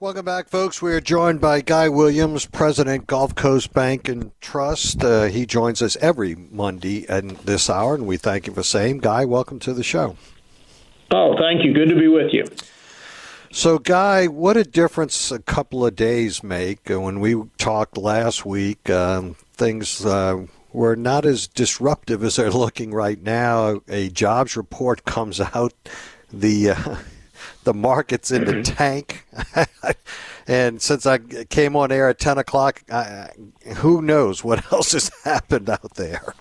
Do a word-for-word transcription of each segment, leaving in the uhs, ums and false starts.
Welcome back, folks. We are joined by Guy Williams, President, Gulf Coast Bank and Trust. Uh, he joins us every Monday at this hour, and we thank you for same. Guy, welcome to the show. Oh, thank you. Good to be with you. So, Guy, what a difference a couple of days make. When we talked last week, um, things uh, were not as disruptive as they're looking right now. A jobs report comes out. The uh, the market's in the tank. And since I came on air at ten o'clock, I, who knows what else has happened out there.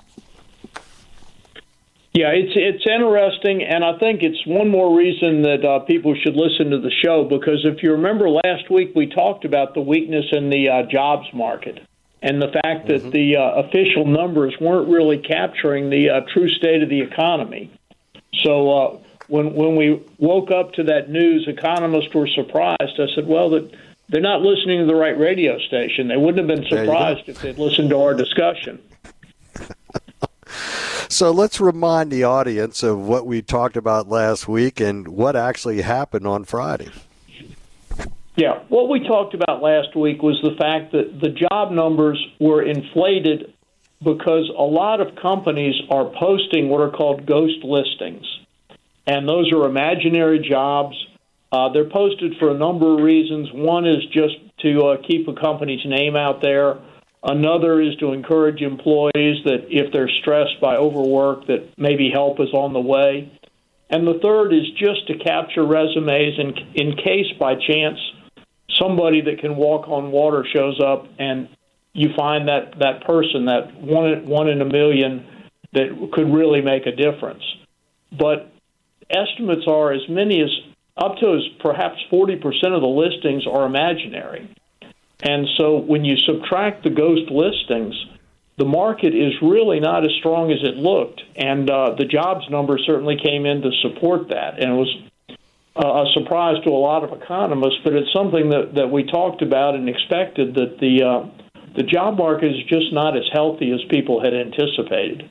Yeah, it's it's interesting, and I think it's one more reason that uh, people should listen to the show, because if you remember last week, we talked about the weakness in the uh, jobs market and the fact that mm-hmm. the uh, official numbers weren't really capturing the uh, true state of the economy. So uh, when when we woke up to that news, economists were surprised. I said, well, that they're not listening to the right radio station. They wouldn't have been surprised if they'd listened to our discussion. So let's remind the audience of what we talked about last week and what actually happened on Friday. Yeah, what we talked about last week was the fact that the job numbers were inflated because a lot of companies are posting what are called ghost listings. And those are imaginary jobs. Uh, they're posted for a number of reasons. One is just to uh, keep a company's name out there. Another is to encourage employees that if they're stressed by overwork, that maybe help is on the way. And the third is just to capture resumes in, in case by chance somebody that can walk on water shows up and you find that, that person, that one, one in a million that could really make a difference. But estimates are as many as up to as perhaps forty percent of the listings are imaginary. And so when you subtract the ghost listings, the market is really not as strong as it looked. And uh, the jobs number certainly came in to support that. And it was uh, a surprise to a lot of economists, but it's something that, that we talked about and expected, that the, uh, the job market is just not as healthy as people had anticipated.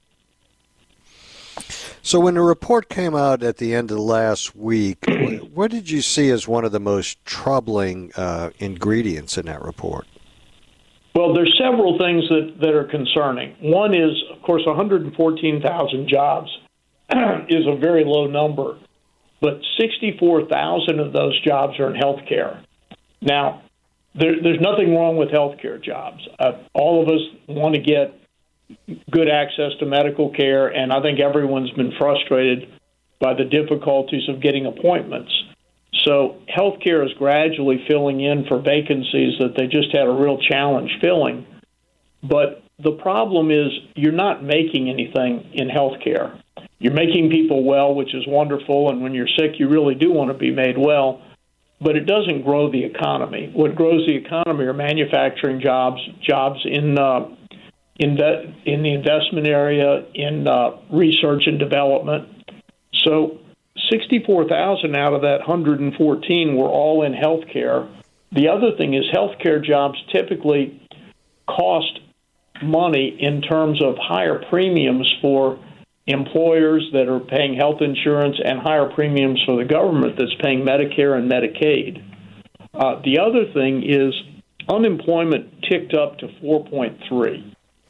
So when the report came out at the end of last week, what did you see as one of the most troubling uh, ingredients in that report? Well, there's several things that, that are concerning. One is, of course, one hundred fourteen thousand jobs is a very low number, but sixty-four thousand of those jobs are in healthcare. Now, there, there's nothing wrong with healthcare jobs. Uh, all of us want to get good access to medical care, and I think everyone's been frustrated by the difficulties of getting appointments. So healthcare is gradually filling in for vacancies that they just had a real challenge filling. But the problem is you're not making anything in healthcare. You're making people well, which is wonderful, and when you're sick, you really do want to be made well, but it doesn't grow the economy. What grows the economy are manufacturing jobs, jobs in uh, in the, in the investment area, in uh, research and development. So sixty-four thousand out of that one hundred fourteen were all in healthcare. The other thing is healthcare jobs typically cost money in terms of higher premiums for employers that are paying health insurance and higher premiums for the government that's paying Medicare and Medicaid. Uh, the other thing is unemployment ticked up to four point three.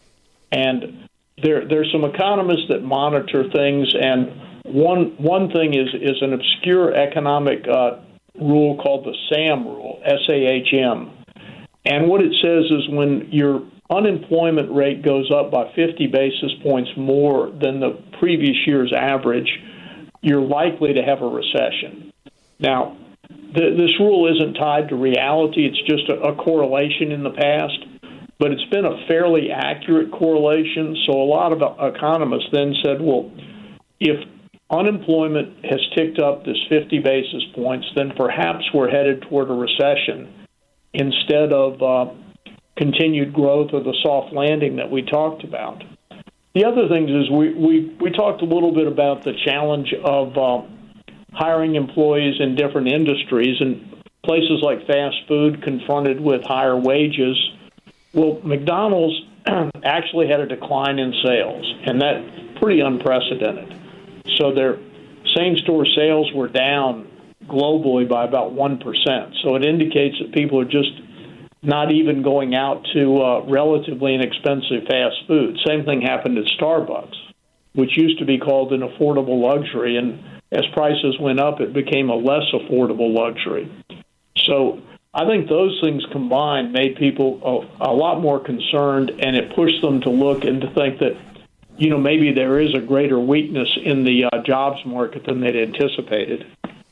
And there, there's some economists that monitor things, and one one thing is, is an obscure economic uh, rule called the SAM rule, S A H M. And what it says is when your unemployment rate goes up by fifty basis points more than the previous year's average, you're likely to have a recession. Now, th- this rule isn't tied to reality. It's just a, a correlation in the past. But it's been a fairly accurate correlation. So a lot of economists then said, well, if unemployment has ticked up this fifty basis points, then perhaps we're headed toward a recession instead of uh, continued growth or the soft landing that we talked about. The other thing is we, we, we talked a little bit about the challenge of uh, hiring employees in different industries, and places like fast food confronted with higher wages. Well, McDonald's actually had a decline in sales, and that's pretty unprecedented. So their same-store sales were down globally by about one percent. So it indicates that people are just not even going out to uh, relatively inexpensive fast food. Same thing happened at Starbucks, which used to be called an affordable luxury, and as prices went up, it became a less affordable luxury. So I think those things combined made people a, a lot more concerned, and it pushed them to look and to think that, you know, maybe there is a greater weakness in the uh, jobs market than they'd anticipated.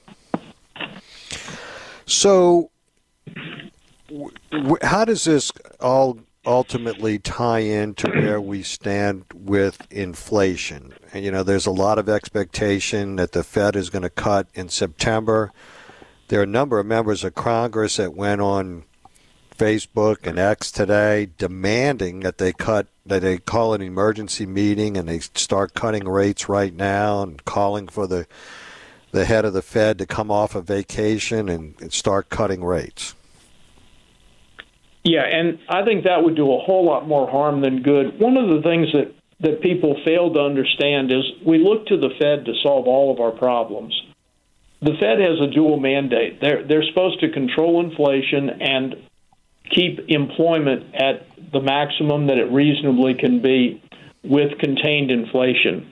So w- w- how does this all ultimately tie into where we stand with inflation? And, you know, there's a lot of expectation that the Fed is going to cut in September. There are a number of members of Congress that went on Facebook and X today demanding that they cut, that they call an emergency meeting and they start cutting rates right now, and calling for the the head of the Fed to come off a vacation and, and start cutting rates. Yeah, and I think that would do a whole lot more harm than good. One of the things that, that people fail to understand is we look to the Fed to solve all of our problems. The Fed has a dual mandate. They're, they're supposed to control inflation and keep employment at the maximum that it reasonably can be with contained inflation.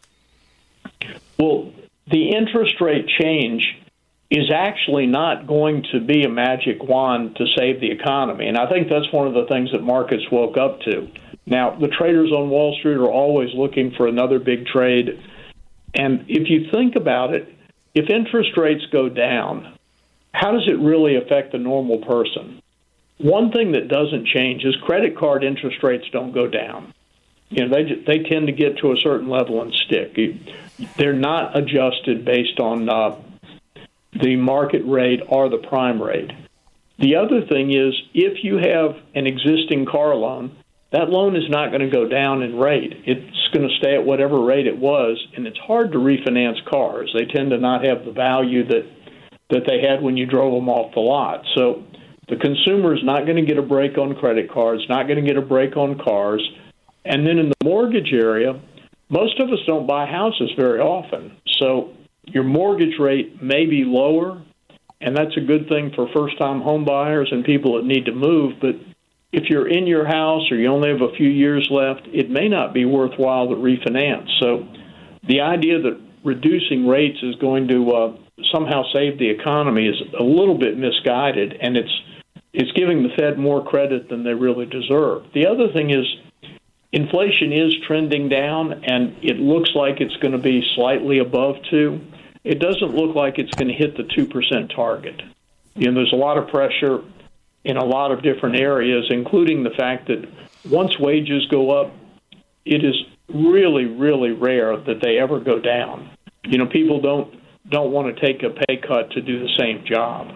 Well, the interest rate change is actually not going to be a magic wand to save the economy. And I think that's one of the things that markets woke up to. Now, the traders on Wall Street are always looking for another big trade. And if you think about it, if interest rates go down, how does it really affect the normal person? One thing that doesn't change is credit card interest rates don't go down. You know, they they tend to get to a certain level and stick. They're not adjusted based on uh, the market rate or the prime rate. The other thing is, if you have an existing car loan, that loan is not going to go down in rate. It's going to stay at whatever rate it was, and it's hard to refinance cars. They tend to not have the value that that they had when you drove them off the lot. So the consumer is not going to get a break on credit cards, not going to get a break on cars. And then in the mortgage area, most of us don't buy houses very often. So your mortgage rate may be lower, and that's a good thing for first-time home buyers and people that need to move. But if you're in your house or you only have a few years left, it may not be worthwhile to refinance. So the idea that reducing rates is going to uh, somehow save the economy is a little bit misguided, and it's it's giving the Fed more credit than they really deserve. The other thing is inflation is trending down, and it looks like it's going to be slightly above two. It doesn't look like it's going to hit the two percent target. You know, there's a lot of pressure in a lot of different areas, including the fact that once wages go up, it is really, really rare that they ever go down. You know, people don't don't want to take a pay cut to do the same job.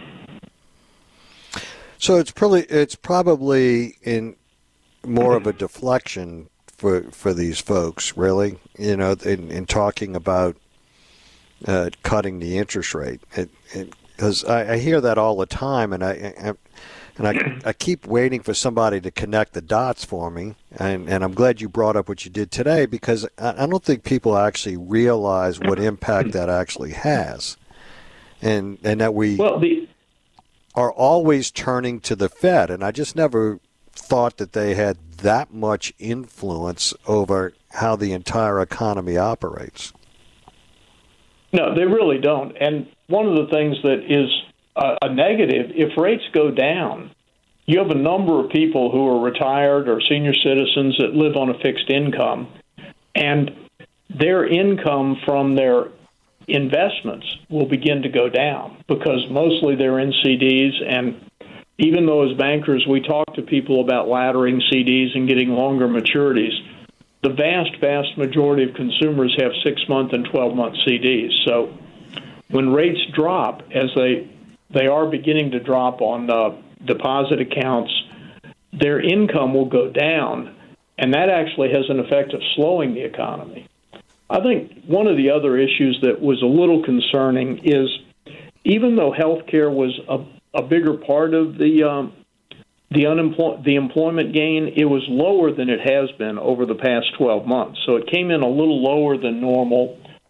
So it's probably it's probably in more of a deflection for for these folks, really. You know, in, in talking about uh, cutting the interest rate, because I, I hear that all the time, and I, I and I I keep waiting for somebody to connect the dots for me, and and I'm glad you brought up what you did today, because I, I don't think people actually realize what impact that actually has, and and that we well the. are always turning to the Fed, and I just never thought that they had that much influence over how the entire economy operates. No, they really don't. And one of the things that is a, a negative, if rates go down, you have a number of people who are retired or senior citizens that live on a fixed income, and their income from their investments will begin to go down because mostly they're in C Ds. And even though as bankers we talk to people about laddering C Ds and getting longer maturities, the vast, vast majority of consumers have six-month and twelve-month C Ds. So when rates drop, as they they are beginning to drop on uh, deposit accounts, their income will go down, and that actually has an effect of slowing the economy. I think one of the other issues that was a little concerning is even though health care was a, a bigger part of the um, the unemploy- the employment gain, it was lower than it has been over the past twelve months. So it came in a little lower than normal.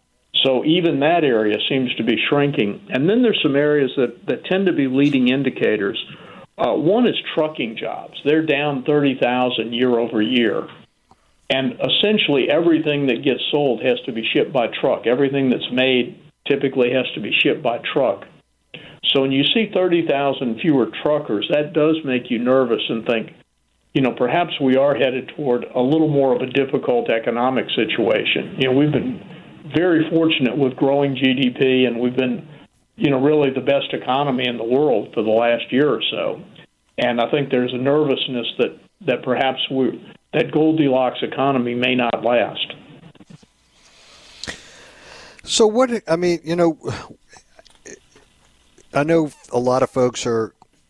So even that area seems to be shrinking. And then there's some areas that, that tend to be leading indicators. Uh, one is trucking jobs. They're down thirty thousand year over year. And essentially everything that gets sold has to be shipped by truck. Everything that's made typically has to be shipped by truck. So when you see thirty thousand fewer truckers, that does make you nervous and think, you know, perhaps we are headed toward a little more of a difficult economic situation. You know, we've been very fortunate with growing G D P, and we've been, you know, really the best economy in the world for the last year or so. And I think there's a nervousness that, that perhaps we, that Goldilocks economy may not last. So what, I mean, you know, I know a lot of folks are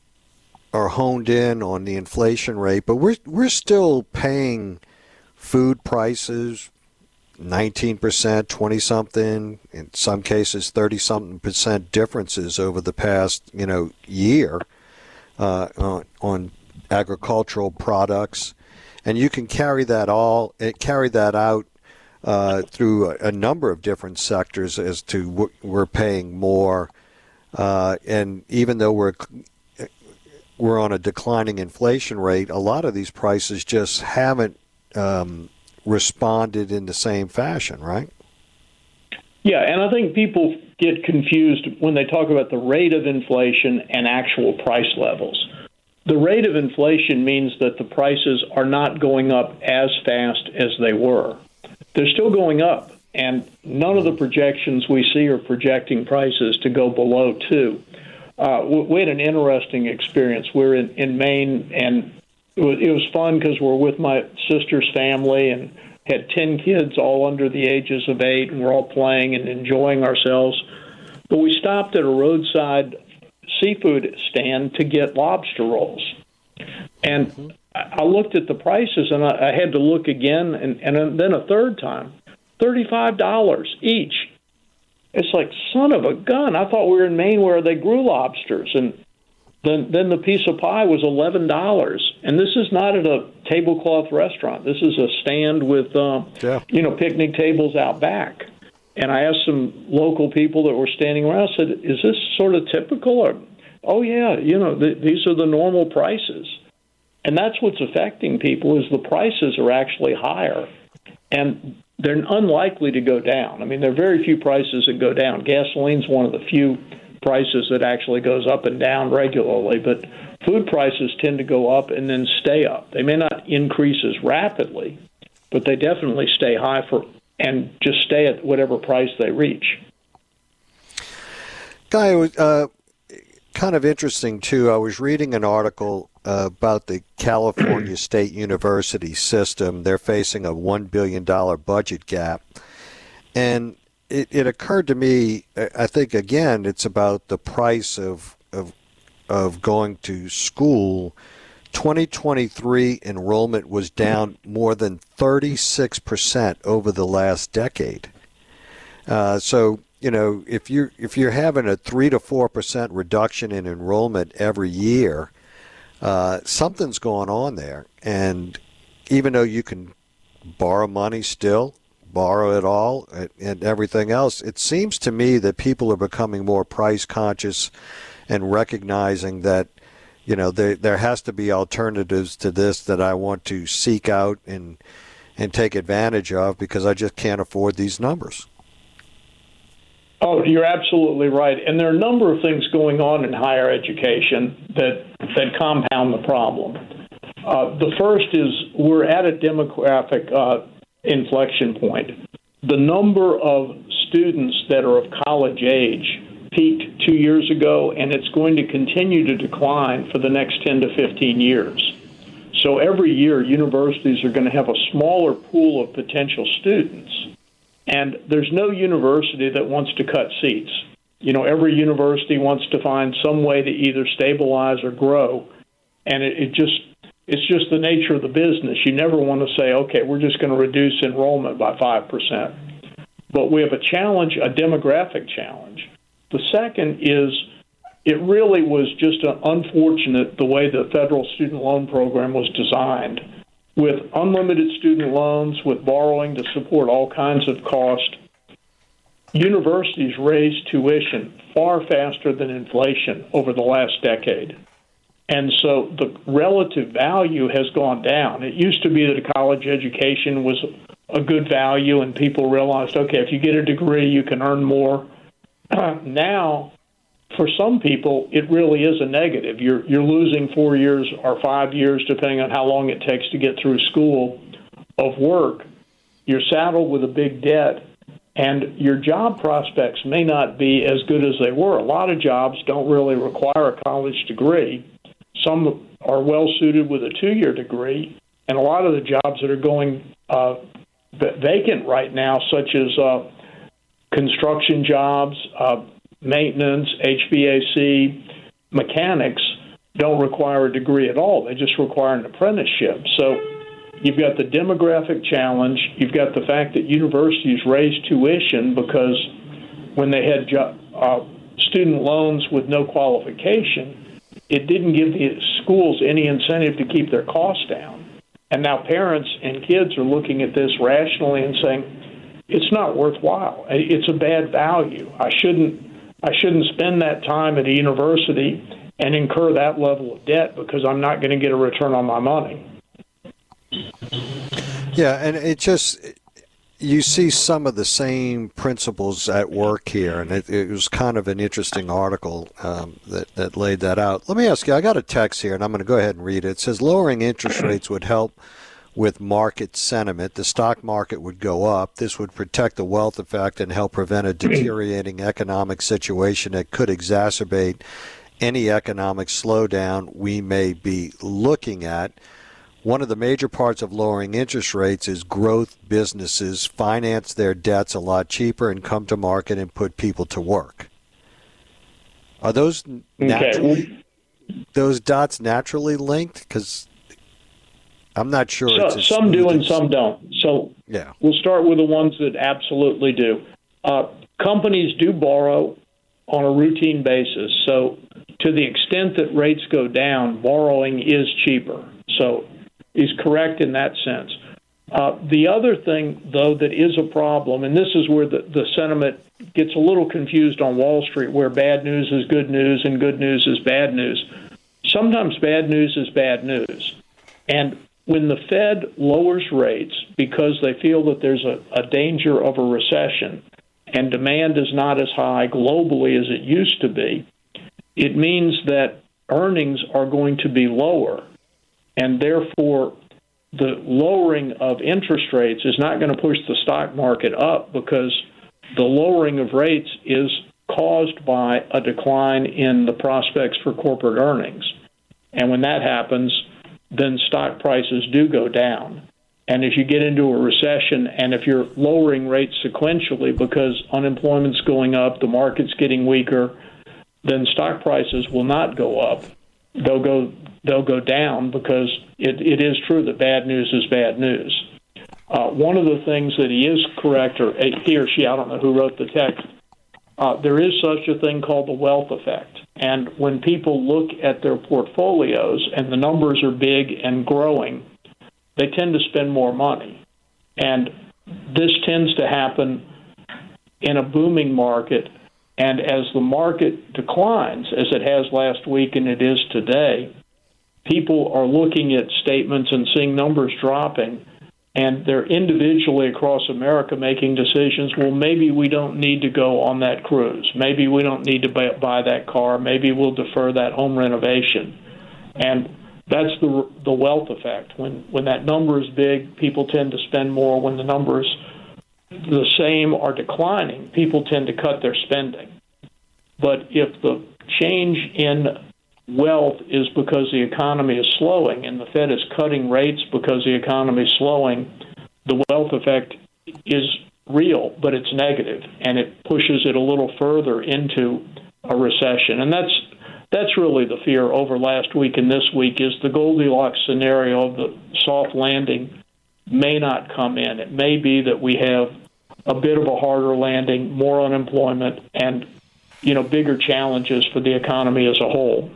are honed in on the inflation rate, but we're we're still paying food prices nineteen percent, twenty something, in some cases thirty something percent differences over the past, you know, year uh, on, on agricultural products, and you can carry that all carry that out uh, through a, a number of different sectors as to what we're paying more, uh, and even though we're we're on a declining inflation rate, a lot of these prices just haven't um, responded in the same fashion, right? Yeah, and I think people get confused when they talk about the rate of inflation and actual price levels. The rate of inflation means that the prices are not going up as fast as they were. They're still going up, and none of the projections we see are projecting prices to go below two. Uh, we had an interesting experience. We're in, in Maine, and it was, it was fun because we're with my sister's family and had ten kids all under the ages of eight, and we're all playing and enjoying ourselves. But we stopped at a roadside seafood stand to get lobster rolls. And mm-hmm. I looked at the prices, and I, I had to look again, and, and then a third time, thirty-five dollars each. It's like, son of a gun. I thought we were in Maine where they grew lobsters. And then then the piece of pie was eleven dollars. And this is not at a tablecloth restaurant. This is a stand with, um, yeah. you know, picnic tables out back. And I asked some local people that were standing around, I said, is this sort of typical? Or, oh, yeah, you know, th- these are the normal prices. And that's what's affecting people is the prices are actually higher. And they're unlikely to go down. I mean, there are very few prices that go down. Gasoline's one of the few prices that actually goes up and down regularly, but food prices tend to go up and then stay up. They may not increase as rapidly, but they definitely stay high for and just stay at whatever price they reach. Guy, uh, kind of interesting, too. I was reading an article uh, about the California State University system. They're facing a one billion dollars budget gap. And it, it occurred to me, I think, again, it's about the price of, of, of going to school. twenty twenty-three enrollment was down more than thirty-six percent over the last decade. Uh, so, you know, if you're, if you're having a three to four percent reduction in enrollment every year, uh, something's going on there. And even though you can borrow money still, borrow it all, and, and everything else, it seems to me that people are becoming more price conscious and recognizing that, you know, there there has to be alternatives to this that I want to seek out and and take advantage of because I just can't afford these numbers. Oh, you're absolutely right. And there are a number of things going on in higher education that that compound the problem. Uh, the first is we're at a demographic uh, inflection point. The number of students that are of college age peaked two years ago, and it's going to continue to decline for the next ten to fifteen years. So every year, universities are going to have a smaller pool of potential students. And there's no university that wants to cut seats. You know, every university wants to find some way to either stabilize or grow. And it, it just it's just the nature of the business. You never want to say, okay, we're just going to reduce enrollment by five percent. But we have a challenge, a demographic challenge. The second is it really was just an unfortunate the way the federal student loan program was designed, with unlimited student loans, with borrowing to support all kinds of cost. universities raised tuition far faster than inflation over the last decade. And so the relative value has gone down. It used to be that a college education was a good value, and people realized, okay, if you get a degree, you can earn more. Now, for some people, it really is a negative. You're you're losing four years or five years, depending on how long it takes to get through school, of work. You're saddled with a big debt, and your job prospects may not be as good as they were. A lot of jobs don't really require a college degree. Some are well suited with a two-year degree, and a lot of the jobs that are going uh, vacant right now, such as uh, construction jobs, uh, maintenance, H V A C, mechanics, don't require a degree at all. They just require an apprenticeship. So you've got the demographic challenge. You've got the fact that universities raised tuition because when they had jo- uh, student loans with no qualification, it didn't give the schools any incentive to keep their costs down. And now parents and kids are looking at this rationally and saying, it's not worthwhile. It's a bad value. I shouldn't I shouldn't spend that time at a university and incur that level of debt because I'm not going to get a return on my money. Yeah, and it just, you see some of the same principles at work here, and it, it was kind of an interesting article um, that, that laid that out. Let me ask you, I got a text here, and I'm going to go ahead and read it. It says, lowering interest rates would help with market sentiment. The stock market would go up. This would protect the wealth effect and help prevent a deteriorating economic situation that could exacerbate any economic slowdown we may be looking at. One of the major parts of lowering interest rates is growth businesses finance their debts a lot cheaper and come to market and put people to work. Are those naturally, okay. those dots naturally linked? Because I'm not sure. So, it's some do and some don't. So yeah. We'll start with the ones that absolutely do. Uh, companies do borrow on a routine basis. So to the extent that rates go down, borrowing is cheaper. So is correct in that sense. Uh, the other thing, though, that is a problem, and this is where the, the sentiment gets a little confused on Wall Street, where bad news is good news and good news is bad news. Sometimes bad news is bad news. And when the Fed lowers rates because they feel that there's a, a danger of a recession and demand is not as high globally as it used to be, it means that earnings are going to be lower. And therefore, the lowering of interest rates is not going to push the stock market up because the lowering of rates is caused by a decline in the prospects for corporate earnings. And when that happens, then stock prices do go down. And if you get into a recession, and if you're lowering rates sequentially because unemployment's going up, the market's getting weaker, then stock prices will not go up. They'll go they'll go down because it, it is true that bad news is bad news. Uh, one of the things that he is correct, or he or she, I don't know who wrote the text, uh, there is such a thing called the wealth effect. And when people look at their portfolios and the numbers are big and growing, they tend to spend more money. And this tends to happen in a booming market. And as the market declines, as it has last week and it is today, people are looking at statements and seeing numbers dropping, and they're individually across America making decisions. Well, maybe we don't need to go on that cruise. Maybe we don't need to buy, buy that car. Maybe we'll defer that home renovation. And that's the the wealth effect. When when that number is big, people tend to spend more. When the numbers the same are declining, people tend to cut their spending. But if the change in wealth is because the economy is slowing and the Fed is cutting rates because the economy is slowing, the wealth effect is real, but it's negative, and it pushes it a little further into a recession. And that's that's really the fear over last week and this week is the Goldilocks scenario of the soft landing may not come in. It may be that we have a bit of a harder landing, more unemployment, and you know bigger challenges for the economy as a whole.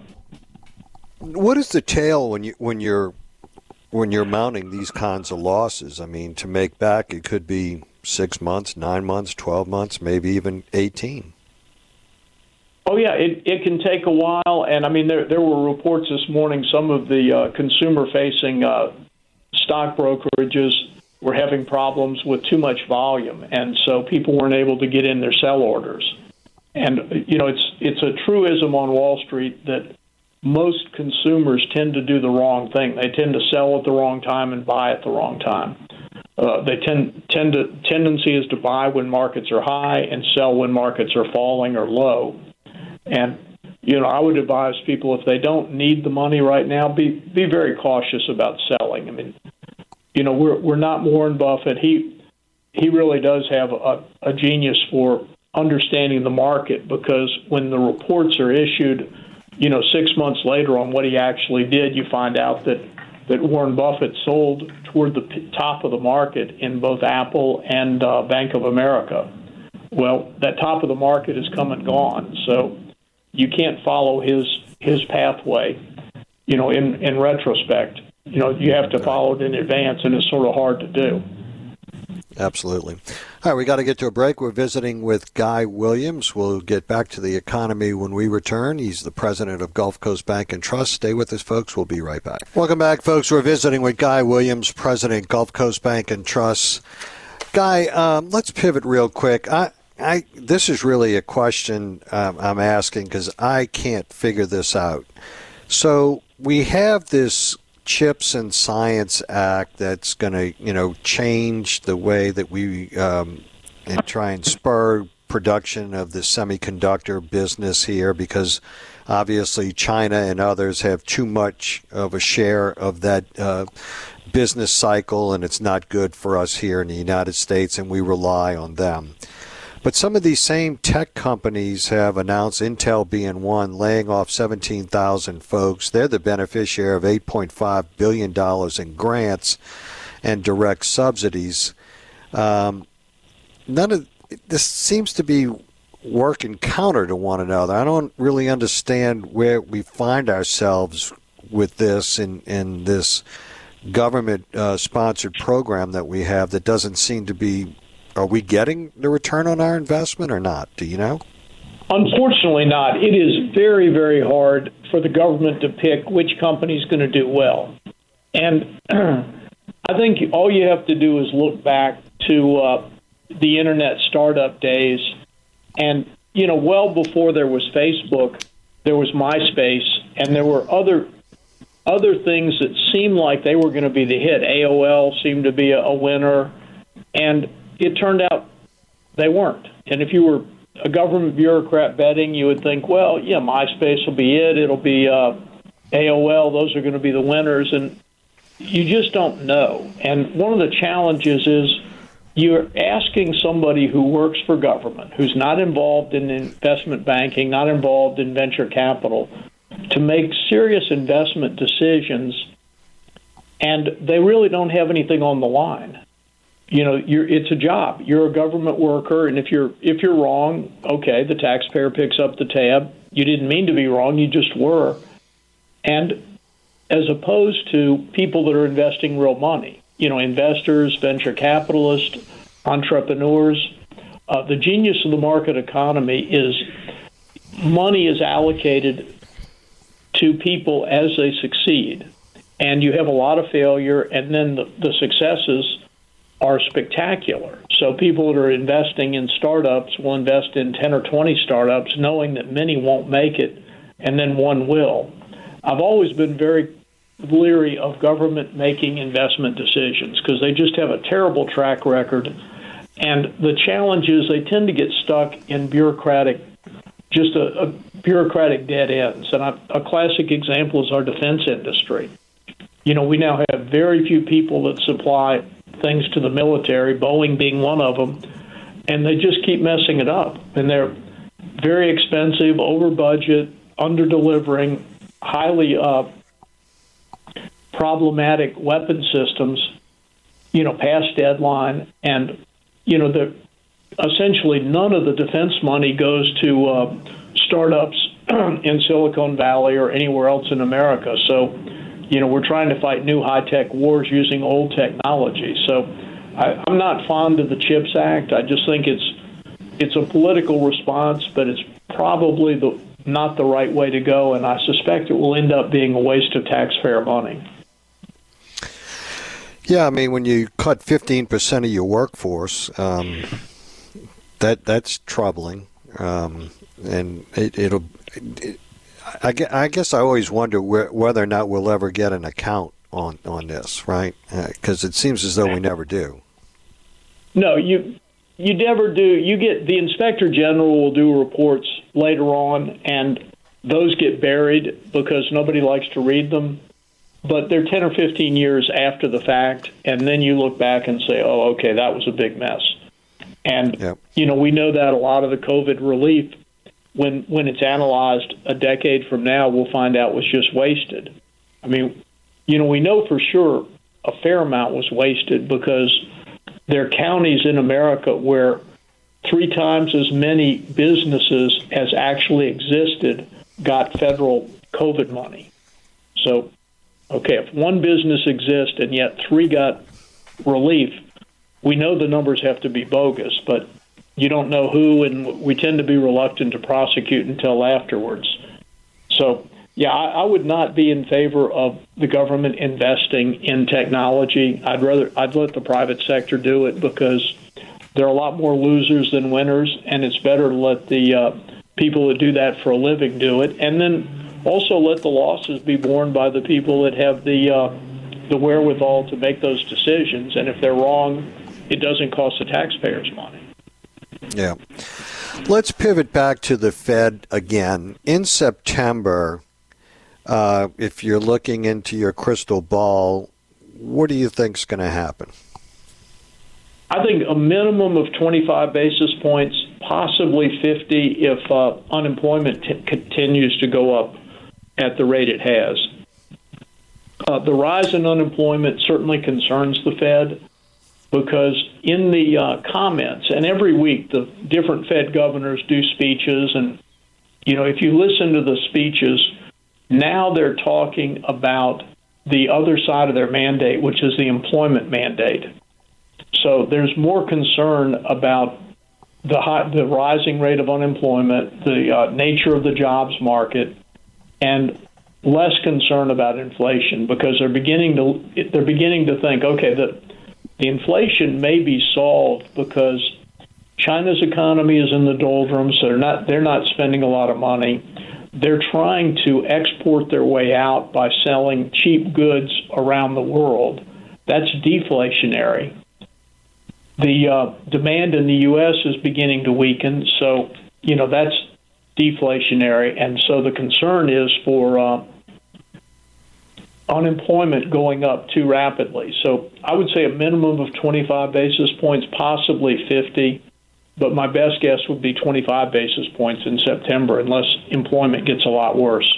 What is the tail when you when you're when you're mounting these kinds of losses? I mean, to make back, it could be six months, nine months, twelve months, maybe even eighteen. Oh, yeah, it, it can take a while. And, I mean, there there were reports this morning, some of the uh, consumer-facing uh, stock brokerages were having problems with too much volume, and so people weren't able to get in their sell orders. And, you know, it's it's a truism on Wall Street that most consumers tend to do the wrong thing. They tend to sell at the wrong time and buy at the wrong time. Uh, they tend tend to tendency is to buy when markets are high and sell when markets are falling or low. And, you know, I would advise people, if they don't need the money right now, be be very cautious about selling. I mean, you know, we're we're not Warren Buffett. He he really does have a, a genius for understanding the market, because when the reports are issued, you know, six months later on what he actually did, you find out that, that Warren Buffett sold toward the p- top of the market in both Apple and uh, Bank of America. Well, that top of the market is come and gone, so you can't follow his his pathway, you know, in, in retrospect. You know, you have to follow it in advance, and it's sort of hard to do. Absolutely. All right, we got to get to a break. We're visiting with Guy Williams. We'll get back to the economy when we return. He's the president of Gulf Coast Bank and Trust. Stay with us, folks. We'll be right back. Welcome back, folks. We're visiting with Guy Williams, president, Gulf Coast Bank and Trust. Guy, um, let's pivot real quick. I, I, this is really a question um, I'm asking because I can't figure this out. So we have this Chips and Science Act that's going to, you know, change the way that we um, and try and spur production of the semiconductor business here, because obviously China and others have too much of a share of that uh, business cycle, and it's not good for us here in the United States, and we rely on them. But some of these same tech companies have announced, Intel being one, laying off seventeen thousand folks. They're the beneficiary of eight point five billion dollars in grants and direct subsidies. Um, none of this seems to be working counter to one another. I don't really understand where we find ourselves with this in, in this government-sponsored uh, program that we have that doesn't seem to be. Are we getting the return on our investment or not? Do you know? Unfortunately not. It is very, very hard for the government to pick which company is going to do well. And I think all you have to do is look back to uh, the Internet startup days. And, you know, well before there was Facebook, there was MySpace, and there were other other things that seemed like they were going to be the hit. A O L seemed to be a, a winner. And it turned out they weren't. And if you were a government bureaucrat betting, you would think, well, yeah, MySpace will be it. It'll be uh, A O L. Those are going to be the winners. And you just don't know. And one of the challenges is you're asking somebody who works for government, who's not involved in investment banking, not involved in venture capital, to make serious investment decisions, and they really don't have anything on the line. You know, you're, it's a job. You're a government worker, and if you're if you're wrong, okay, the taxpayer picks up the tab. You didn't mean to be wrong, you just were. And as opposed to people that are investing real money, you know, investors, venture capitalists, entrepreneurs, uh, the genius of the market economy is money is allocated to people as they succeed. And you have a lot of failure, and then the, the successes are spectacular. So people that are investing in startups will invest in ten or twenty startups, knowing that many won't make it, and then one will. I've always been very leery of government making investment decisions because they just have a terrible track record. And the challenge is they tend to get stuck in bureaucratic, just a, a bureaucratic dead ends. And I, a classic example is our defense industry. You know, we now have very few people that supply things to the military, Boeing being one of them, and they just keep messing it up. And they're very expensive, over budget, under delivering, highly uh, problematic weapon systems, you know, past deadline. And, you know, the essentially none of the defense money goes to uh, startups in Silicon Valley or anywhere else in America. So, you know, we're trying to fight new high-tech wars using old technology. So I, I'm not fond of the CHIPS Act. I just think it's it's a political response, but it's probably the not the right way to go, and I suspect it will end up being a waste of taxpayer money. Yeah, I mean, when you cut fifteen percent of your workforce, um, that that's troubling, um, and it, it'll. It, I, I guess I always wonder where, whether or not we'll ever get an account on, on this, right? Because uh, it seems as though we never do. No, you you never do. You get the Inspector General will do reports later on, and those get buried because nobody likes to read them. But they're ten or fifteen years after the fact, and then you look back and say, oh, okay, that was a big mess. And, yep. you know, we know that a lot of the COVID relief, when when it's analyzed a decade from now, we'll find out was just wasted. I mean, you know, we know for sure a fair amount was wasted because there are counties in America where three times as many businesses as actually existed got federal COVID money. So, okay, if one business exists and yet three got relief, we know the numbers have to be bogus, but you don't know who, and we tend to be reluctant to prosecute until afterwards. So, yeah, I, I would not be in favor of the government investing in technology. I'd rather I'd let the private sector do it because there are a lot more losers than winners, and it's better to let the uh, people that do that for a living do it, and then also let the losses be borne by the people that have the uh, the wherewithal to make those decisions. And if they're wrong, it doesn't cost the taxpayers money. Yeah. Let's pivot back to the Fed again. In September, uh, if you're looking into your crystal ball, what do you think is going to happen? I think a minimum of twenty-five basis points, possibly fifty if uh, unemployment t- continues to go up at the rate it has. Uh, the rise in unemployment certainly concerns the Fed because in the uh, comments, and every week the different Fed governors do speeches, and, you know, if you listen to the speeches, now they're talking about the other side of their mandate, which is the employment mandate. So there's more concern about the high, the rising rate of unemployment, the uh, nature of the jobs market, and less concern about inflation because they're beginning to they're beginning to think, okay, the the inflation may be solved because China's economy is in the doldrums. So they're not they're not spending a lot of money. They're trying to export their way out by selling cheap goods around the world. That's deflationary. The uh, demand in the U S is beginning to weaken, so you know that's deflationary, and so the concern is for uh, unemployment going up too rapidly. So I would say a minimum of twenty-five basis points, possibly fifty, but my best guess would be twenty-five basis points in September unless employment gets a lot worse.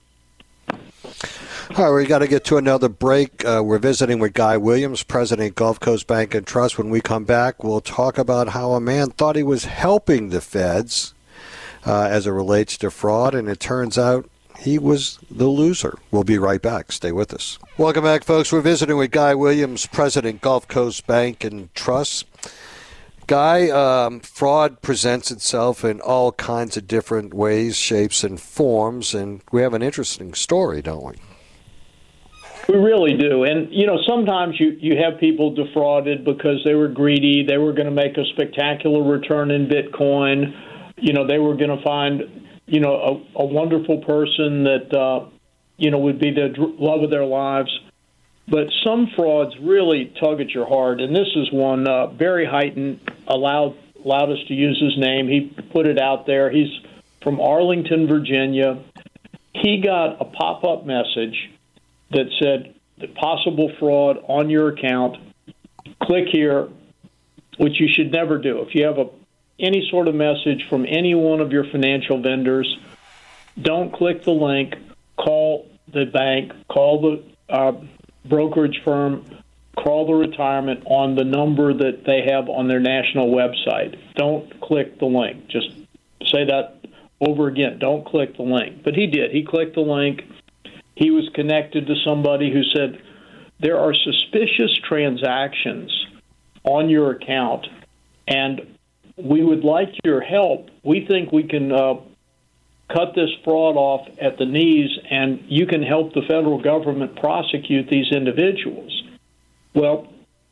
All right, we got to get to another break. Uh, we're visiting with Guy Williams, president of Gulf Coast Bank and Trust. When we come back, we'll talk about how a man thought he was helping the feds uh, as it relates to fraud, and it turns out he was the loser. We'll be right back. Stay with us. Welcome back, folks. We're visiting with Guy Williams, president, Gulf Coast Bank and Trust. Guy, um, fraud presents itself in all kinds of different ways, shapes, and forms, and we have an interesting story, don't we? We really do. And, you know, sometimes you, you have people defrauded because they were greedy. They were going to make a spectacular return in Bitcoin. You know, they were going to find, you know, a, a wonderful person that, uh, you know, would be the love of their lives. But some frauds really tug at your heart. And this is one, uh, Barry Heighton allowed, allowed us to use his name. He put it out there. He's from Arlington, Virginia. He got a pop-up message that said the possible fraud on your account. Click here, which you should never do. If you have a, any sort of message from any one of your financial vendors, don't click the link. Call the bank, call the uh, brokerage firm, call the retirement on the number that they have on their national website. Don't click the link. Just say that over again. Don't click the link. But he did. He clicked the link. He was connected to somebody who said there are suspicious transactions on your account, and we would like your help. We think we can uh, cut this fraud off at the knees, and you can help the federal government prosecute these individuals. Well,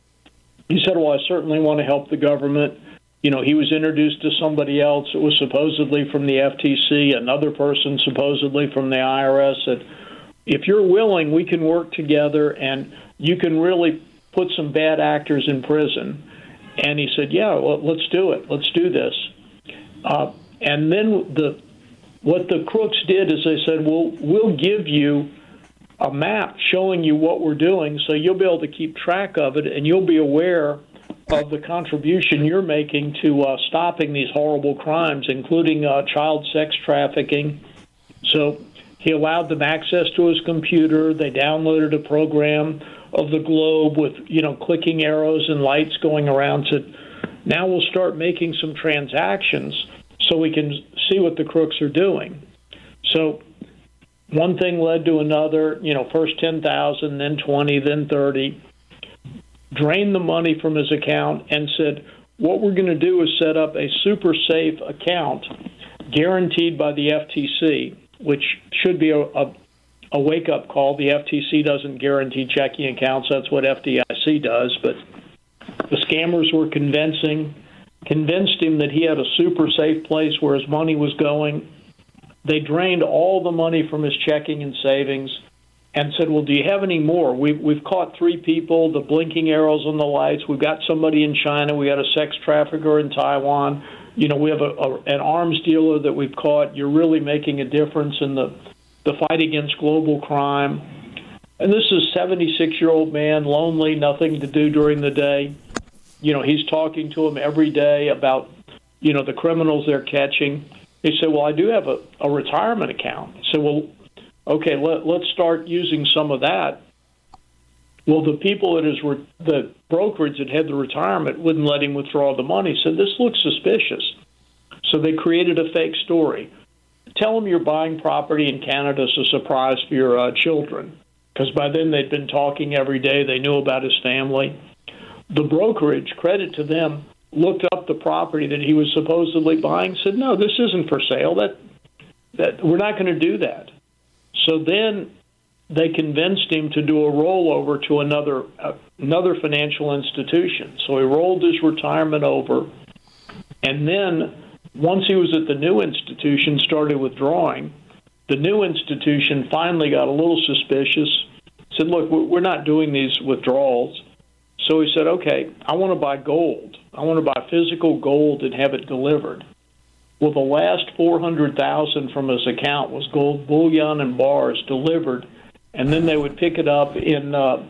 he said, well, I certainly want to help the government. You know, he was introduced to somebody else. It was supposedly from the F T C, another person supposedly from the I R S. And if you're willing, we can work together, and you can really put some bad actors in prison. And he said, yeah, well, let's do it. Let's do this. Uh, and then the what the crooks did is they said, well, we'll give you a map showing you what we're doing, so you'll be able to keep track of it, and you'll be aware of the contribution you're making to uh, stopping these horrible crimes, including uh, child sex trafficking. So he allowed them access to his computer. They downloaded a program of the globe with, you know, clicking arrows and lights going around. Said, now we'll start making some transactions so we can see what the crooks are doing. So one thing led to another, you know, first ten thousand, then twenty, then thirty. Drained the money from his account and said, what we're going to do is set up a super safe account guaranteed by the F T C, which should be a, a, a wake-up call. The F T C doesn't guarantee checking accounts. That's what F D I C does. But the scammers were convincing, convinced him that he had a super safe place where his money was going. They drained all the money from his checking and savings and said, well, do you have any more? We've, we've caught three people, the blinking arrows on the lights. We've got somebody in China. We got a sex trafficker in Taiwan. You know, we have a, a, an arms dealer that we've caught. You're really making a difference in the, the fight against global crime. And this is a seventy-six-year-old man, lonely, nothing to do during the day. You know, he's talking to him every day about, you know, the criminals they're catching. He said, well, I do have a, a retirement account. I said, well, okay, let, let's start using some of that. Well, the people at his re- the brokerage that had the retirement wouldn't let him withdraw the money. Said, this looks suspicious. So they created a fake story. Tell them you're buying property in Canada as a surprise for your uh, children, because by then they'd been talking every day. They knew about his family. The brokerage, credit to them, looked up the property that he was supposedly buying, said, no, this isn't for sale. That that we're not going to do that. So then they convinced him to do a rollover to another uh, another financial institution. So he rolled his retirement over, and then once he was at the new institution, started withdrawing. The new institution finally got a little suspicious, said, look, we're not doing these withdrawals. So he said, okay, I want to buy gold. I want to buy physical gold and have it delivered. Well, the last four hundred thousand dollars from his account was gold bullion and bars delivered, and then they would pick it up in uh,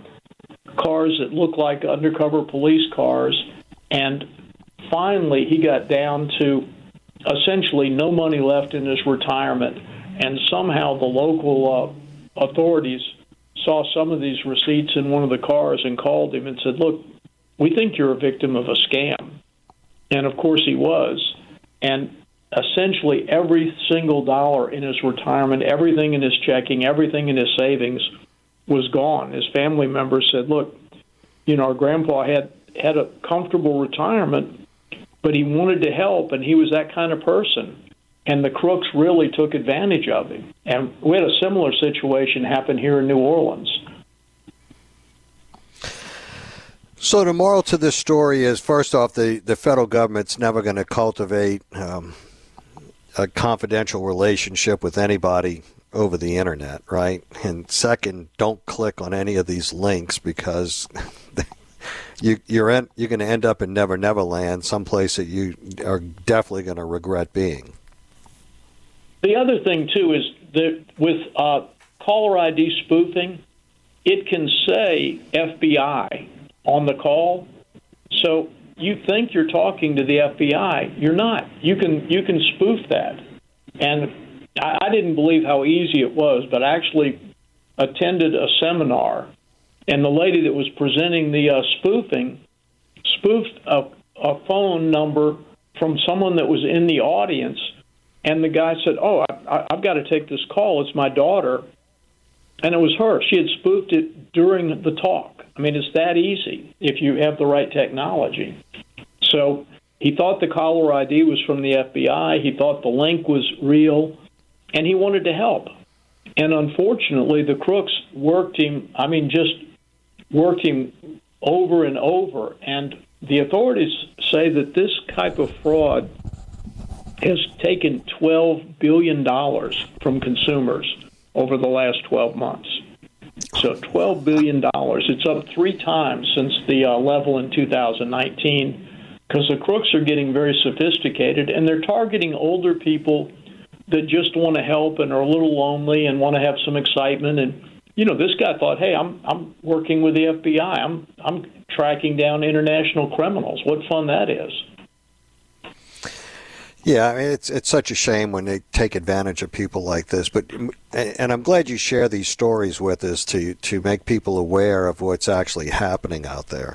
cars that looked like undercover police cars. And finally, he got down to essentially no money left in his retirement, and somehow the local uh, authorities saw some of these receipts in one of the cars and called him and said, look, we think you're a victim of a scam. And, of course, he was. And essentially every single dollar in his retirement, everything in his checking, everything in his savings was gone. His family members said, look, you know, our grandpa had, had a comfortable retirement, but he wanted to help, and he was that kind of person. And the crooks really took advantage of him. And we had a similar situation happen here in New Orleans. So the moral to this story is, first off, the, the federal government's never going to cultivate um, a confidential relationship with anybody over the internet, right? And second, don't click on any of these links, because you, you're en- you're going to end up in Never Never Land, someplace that you are definitely going to regret being. The other thing, too, is that with uh, caller I D spoofing, it can say F B I on the call. So you think you're talking to the F B I. You're not. You can you can spoof that. And I, I didn't believe how easy it was, but I actually attended a seminar, and the lady that was presenting the uh, spoofing spoofed a, a phone number from someone that was in the audience. And the guy said, oh, I, I've got to take this call. It's my daughter. And it was her. She had spoofed it during the talk. I mean, it's that easy if you have the right technology. So he thought the caller I D was from the F B I. He thought the link was real, and he wanted to help. And unfortunately, the crooks worked him, I mean, just worked him over and over. And the authorities say that this type of fraud has taken twelve billion dollars from consumers over the last twelve months. So twelve billion dollars. It's up three times since the uh, level in two thousand nineteen, because the crooks are getting very sophisticated, and they're targeting older people that just want to help and are a little lonely and want to have some excitement. And, you know, this guy thought, hey, I'm I'm working with the F B I. I'm I'm tracking down international criminals. What fun that is. Yeah, I mean, it's it's such a shame when they take advantage of people like this. But and I'm glad you share these stories with us to to make people aware of what's actually happening out there.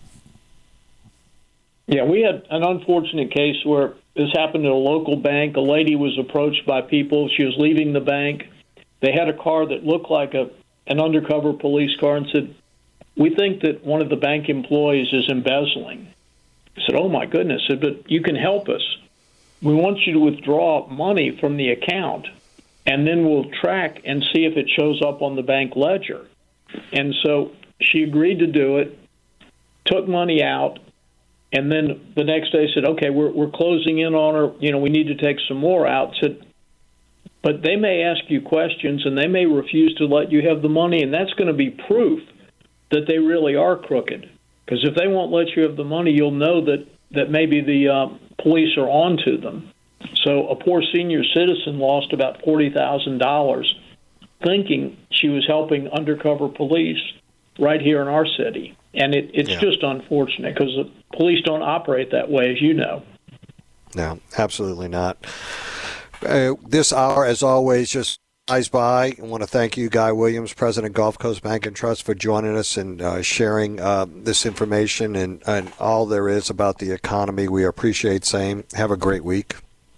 Yeah, we had an unfortunate case where this happened at a local bank. A lady was approached by people. She was leaving the bank. They had a car that looked like a an undercover police car and said, "We think that one of the bank employees is embezzling." I said, "Oh, my goodness." I said, "But you can help us. We want you to withdraw money from the account, and then we'll track and see if it shows up on the bank ledger." And so she agreed to do it, took money out, and then the next day said, "Okay, we're we're closing in on her. You know, we need to take some more out." Said, "But they may ask you questions, and they may refuse to let you have the money, and that's going to be proof that they really are crooked. Because if they won't let you have the money, you'll know that that maybe the uh, police are on to them." So a poor senior citizen lost about forty thousand dollars thinking she was helping undercover police right here in our city. And it, it's yeah. just unfortunate because the police don't operate that way, as you know. No, absolutely not. Uh, this hour, as always, just flies by. I want to thank you, Guy Williams, President, Gulf Coast Bank and Trust, for joining us and uh, sharing uh, this information and, and all there is about the economy. We appreciate same. Have a great week.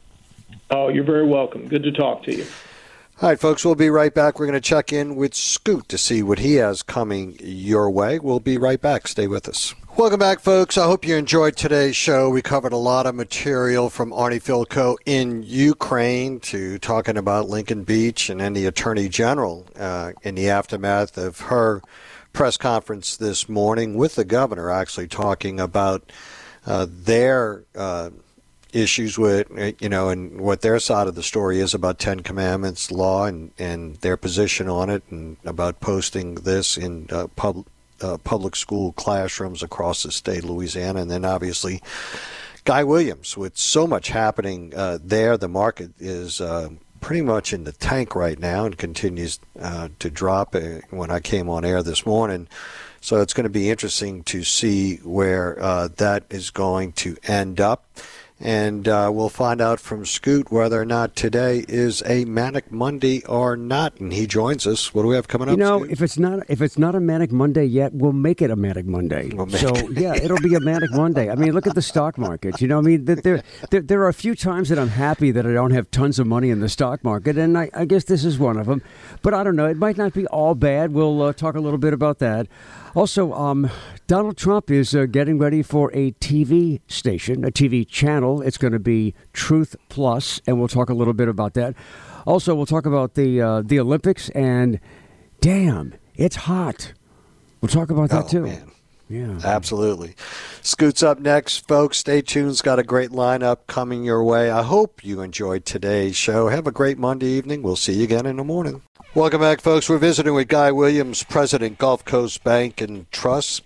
Oh, you're very welcome. Good to talk to you. All right, folks, we'll be right back. We're going to check in with Scoot to see what he has coming your way. We'll be right back. Stay with us. Welcome back, folks. I hope you enjoyed today's show. We covered a lot of material from Arnie Filko in Ukraine to talking about Lincoln Beach and then the Attorney General uh, in the aftermath of her press conference this morning with the governor actually talking about uh, their uh, issues with, you know, and what their side of the story is about Ten Commandments law and, and their position on it and about posting this in uh, public. Uh, public school classrooms across the state of Louisiana. And then obviously Guy Williams, with so much happening uh, there, the market is uh, pretty much in the tank right now and continues uh, to drop uh, when I came on air this morning. So it's going to be interesting to see where uh, that is going to end up. And uh, we'll find out from Scoot whether or not today is a Manic Monday or not. And he joins us. What do we have coming up, You know, Scoot? if it's not if it's not a Manic Monday yet, we'll make it a Manic Monday. We'll make so, it. yeah, it'll be a Manic Monday. I mean, look at the stock market. You know, I mean, there, there, there are a few times that I'm happy that I don't have tons of money in the stock market, and I, I guess this is one of them. But I don't know. It might not be all bad. We'll uh, talk a little bit about that. Also, um, Donald Trump is uh, getting ready for a T V station, a T V channel. It's going to be Truth Plus, and we'll talk a little bit about that. Also, we'll talk about the uh, the Olympics, and damn, it's hot. We'll talk about that, oh, too. Man. Yeah, absolutely. Scoot's up next, folks. Stay tuned. It's got a great lineup coming your way. I hope you enjoyed today's show. Have a great Monday evening. We'll see you again in the morning. Welcome back, folks. We're visiting with Guy Williams, President, Gulf Coast Bank and Trust.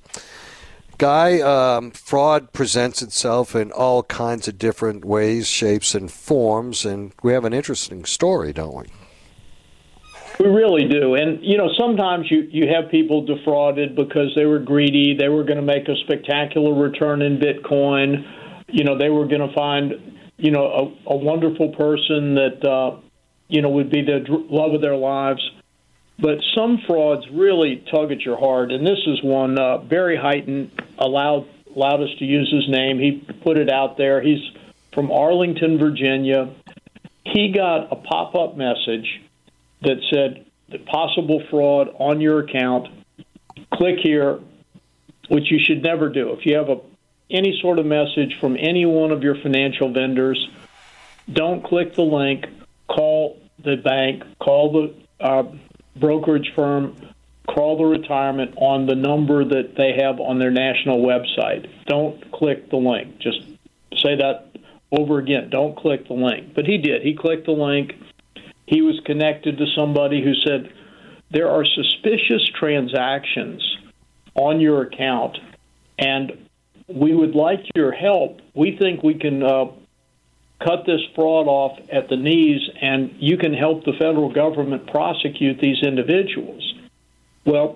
Guy, um, fraud presents itself in all kinds of different ways, shapes, and forms, and we have an interesting story, don't we? We really do. And, you know, sometimes you, you have people defrauded because they were greedy. They were going to make a spectacular return in Bitcoin. You know, they were going to find, you know, a, a wonderful person that, uh, you know, would be the love of their lives. But some frauds really tug at your heart. And this is one, uh, Barry Heighton allowed, allowed us to use his name. He put it out there. He's from Arlington, Virginia. He got a pop-up message that said the possible fraud on your account. Click here, which you should never do. If you have a, any sort of message from any one of your financial vendors, don't click the link. Call the bank, call the uh, brokerage firm, call the retirement on the number that they have on their national website. Don't click the link. Just say that over again. Don't click the link. But he did. He clicked the link. He was connected to somebody who said, there are suspicious transactions on your account, and we would like your help. We think we can uh, cut this fraud off at the knees, and you can help the federal government prosecute these individuals. Well,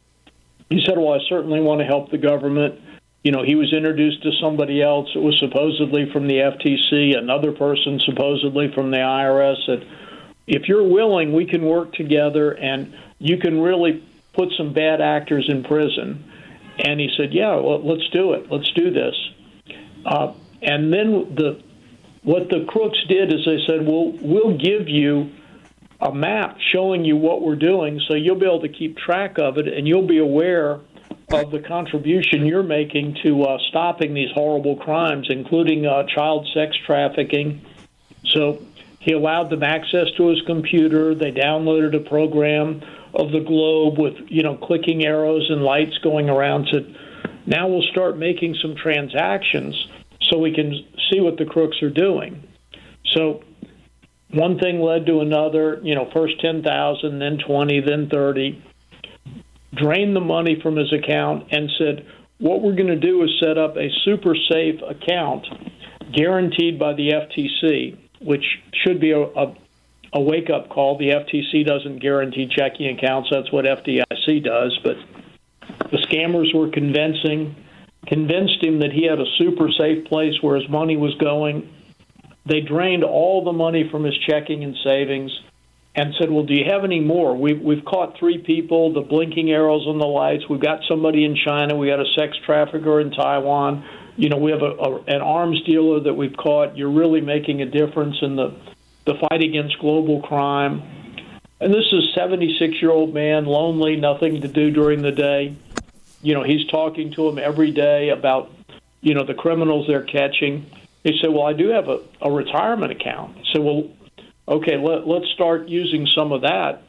he said, well, I certainly want to help the government. You know, he was introduced to somebody else. It was supposedly from the F T C, another person supposedly from the I R S. Said, if you're willing, we can work together, and you can really put some bad actors in prison. And he said, yeah, well, let's do it. Let's do this. Uh, and then the what the crooks did is they said, well, we'll give you a map showing you what we're doing, so you'll be able to keep track of it, and you'll be aware of the contribution you're making to uh, stopping these horrible crimes, including uh, child sex trafficking. So he allowed them access to his computer. They downloaded a program of the globe with, you know, clicking arrows and lights going around. Said, now we'll start making some transactions so we can see what the crooks are doing. So one thing led to another, you know, first ten thousand, then twenty, then thirty, drained the money from his account and said, what we're going to do is set up a super safe account guaranteed by the F T C, which should be a, a, a wake-up call. The F T C doesn't guarantee checking accounts. That's what F D I C does. But the scammers were convincing, convinced him that he had a super safe place where his money was going. They drained all the money from his checking and savings and said, well, do you have any more? We've, we've caught three people, the blinking arrows on the lights. We've got somebody in China. We got a sex trafficker in Taiwan. You know, we have a, a, an arms dealer that we've caught. You're really making a difference in the, the fight against global crime. And this is a seventy-six-year-old man, lonely, nothing to do during the day. You know, he's talking to them every day about, you know, the criminals they're catching. He said, well, I do have a, a retirement account. I said, well, okay, let, let's start using some of that.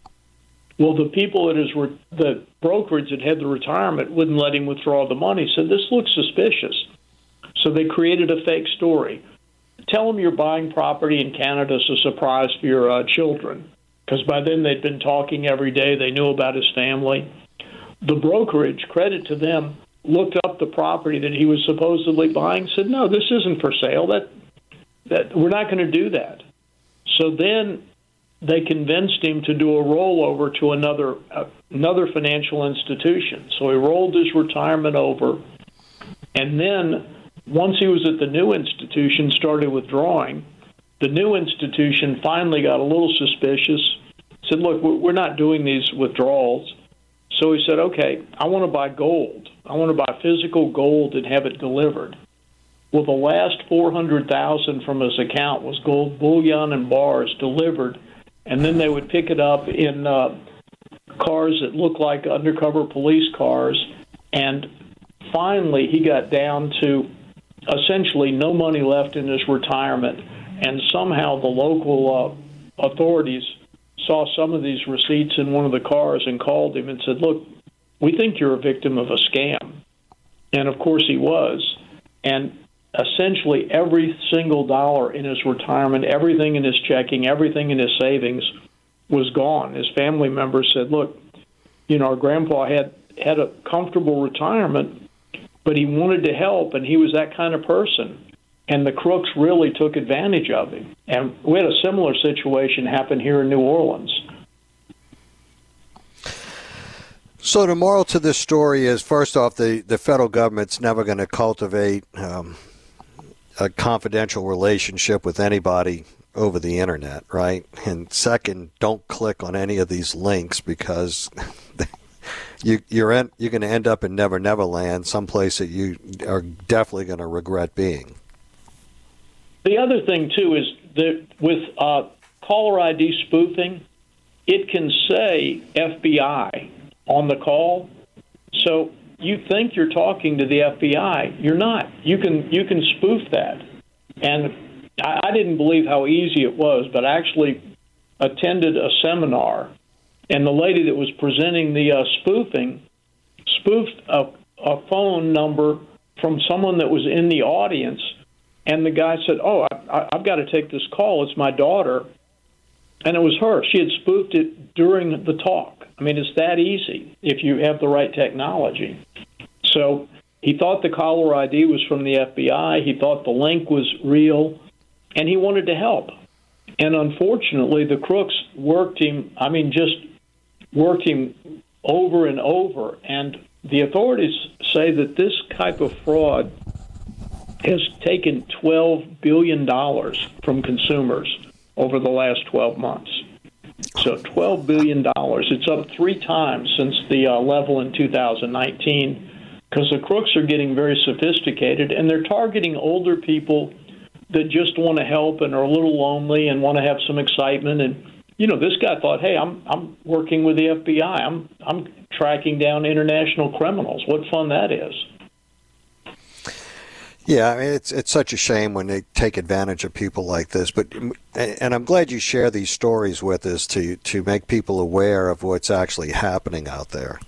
Well, the people that is re- the brokerage that had the retirement wouldn't let him withdraw the money. Said, this looks suspicious. So they created a fake story. Tell them you're buying property in Canada as a surprise for your uh, children, because by then they'd been talking every day. They knew about his family. The brokerage, credit to them, looked up the property that he was supposedly buying, said, no, this isn't for sale. That that we're not going to do that. So then they convinced him to do a rollover to another uh, another financial institution. So he rolled his retirement over, and then once he was at the new institution, started withdrawing. The new institution finally got a little suspicious, said, look, we're not doing these withdrawals. So he said, okay, I want to buy gold. I want to buy physical gold and have it delivered. Well, the last four hundred thousand dollars from his account was gold bullion and bars delivered, and then they would pick it up in uh, cars that looked like undercover police cars. And finally, he got down to essentially no money left in his retirement, and somehow the local uh, authorities saw some of these receipts in one of the cars and called him and said, look, we think you're a victim of a scam. And, of course, he was. And essentially every single dollar in his retirement, everything in his checking, everything in his savings was gone. His family members said, look, you know, our grandpa had, had a comfortable retirement, but he wanted to help, and he was that kind of person. And the crooks really took advantage of him. And we had a similar situation happen here in New Orleans. So the moral to this story is, first off, the, the federal government's never going to cultivate um, a confidential relationship with anybody over the internet, right? And second, don't click on any of these links, because you, you're en- you're going to end up in Never Never Land, someplace that you are definitely going to regret being. The other thing, too, is that with uh, caller I D spoofing, it can say F B I on the call. So you think you're talking to the F B I. You're not. You can you can spoof that. And I, I didn't believe how easy it was, but I actually attended a seminar, and the lady that was presenting the uh, spoofing spoofed a, a phone number from someone that was in the audience, and the guy said, oh, I, I've got to take this call. It's my daughter. And it was her. She had spoofed it during the talk. I mean, it's that easy if you have the right technology. So he thought the caller I D was from the F B I. He thought the link was real, and he wanted to help. And unfortunately, the crooks worked him, I mean, just worked him over and over. And the authorities say that this type of fraud has taken twelve billion dollars from consumers over the last twelve months. So twelve billion dollars. It's up three times since the uh, level in two thousand nineteen, because the crooks are getting very sophisticated, and they're targeting older people that just want to help and are a little lonely and want to have some excitement. And, you know, this guy thought, hey, I'm I'm working with the F B I. I'm I'm tracking down international criminals. What fun that is. Yeah, I mean, it's it's such a shame when they take advantage of people like this. But and I'm glad you share these stories with us to to make people aware of what's actually happening out there.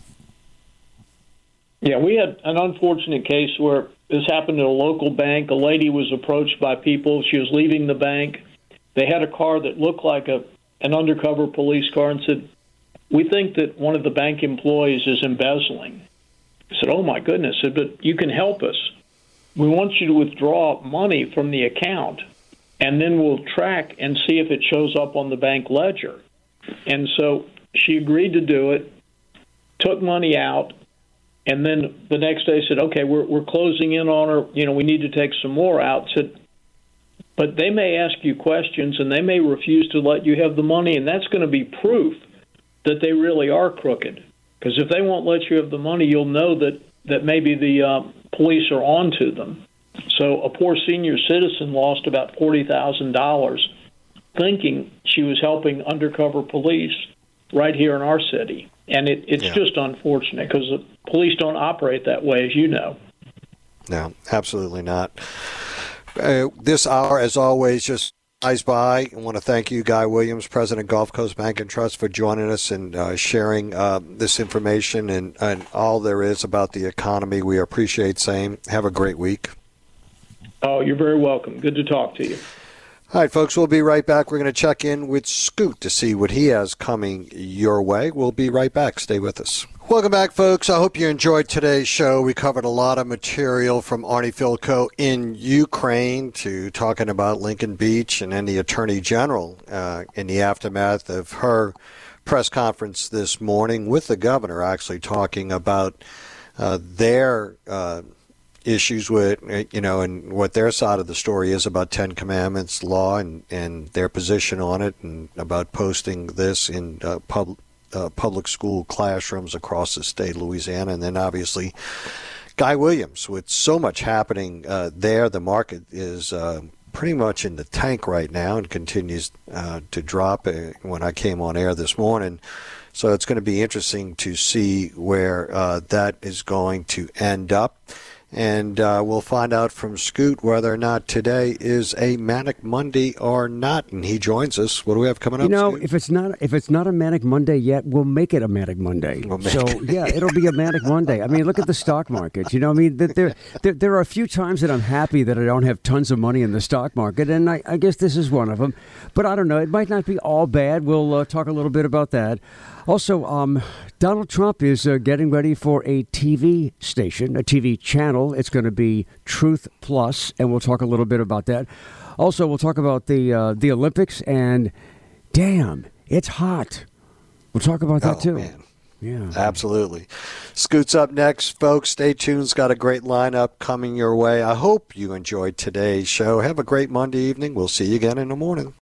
Yeah, we had an unfortunate case where this happened at a local bank. A lady was approached by people. She was leaving the bank. They had a car that looked like a an undercover police car and said, we think that one of the bank employees is embezzling. I said, oh, my goodness. I said, but you can help us. We want you to withdraw money from the account, and then we'll track and see if it shows up on the bank ledger. And so she agreed to do it, took money out, and then the next day said, okay, we're we're closing in on her. You know, we need to take some more out. Said, but they may ask you questions, and they may refuse to let you have the money, and that's going to be proof that they really are crooked. Because if they won't let you have the money, you'll know that, that maybe the uh, police are on to them. So a poor senior citizen lost about forty thousand dollars thinking she was helping undercover police right here in our city. And it, it's yeah. just unfortunate because the police don't operate that way, as you know. No, absolutely not. Uh, this hour, as always, just flies by. I want to thank you, Guy Williams, President, Gulf Coast Bank and Trust, for joining us and uh, sharing uh, this information and, and all there is about the economy. We appreciate same. Have a great week. Oh, you're very welcome. Good to talk to you. All right, folks, we'll be right back. We're going to check in with Scoot to see what he has coming your way. We'll be right back. Stay with us. Welcome back, folks. I hope you enjoyed today's show. We covered a lot of material from Arnie Filko in Ukraine to talking about Lincoln Beach and then the Attorney General uh, in the aftermath of her press conference this morning with the governor actually talking about uh, their uh, issues with, you know, and what their side of the story is about Ten Commandments law and, and their position on it and about posting this in uh, public. Uh, public school classrooms across the state of Louisiana. And then obviously Guy Williams, with so much happening uh, there, the market is uh, pretty much in the tank right now and continues uh, to drop uh, when I came on air this morning. So it's going to be interesting to see where uh, that is going to end up. And uh, we'll find out from Scoot whether or not today is a Manic Monday or not. And he joins us. What do we have coming up? You know, Scoot? if it's not if it's not a Manic Monday yet, we'll make it a Manic Monday. We'll make so it. yeah, it'll be a Manic Monday. I mean, look at the stock market. You know, I mean, there there there are a few times that I'm happy that I don't have tons of money in the stock market, and I, I guess this is one of them. But I don't know. It might not be all bad. We'll uh, talk a little bit about that. Also, um, Donald Trump is uh, getting ready for a T V station, a T V channel. It's going to be Truth Plus, and we'll talk a little bit about that. Also, we'll talk about the uh, the Olympics, and damn, it's hot. We'll talk about that, oh, too. Man. Yeah, absolutely. Scoot's up next, folks. Stay tuned. It's got a great lineup coming your way. I hope you enjoyed today's show. Have a great Monday evening. We'll see you again in the morning.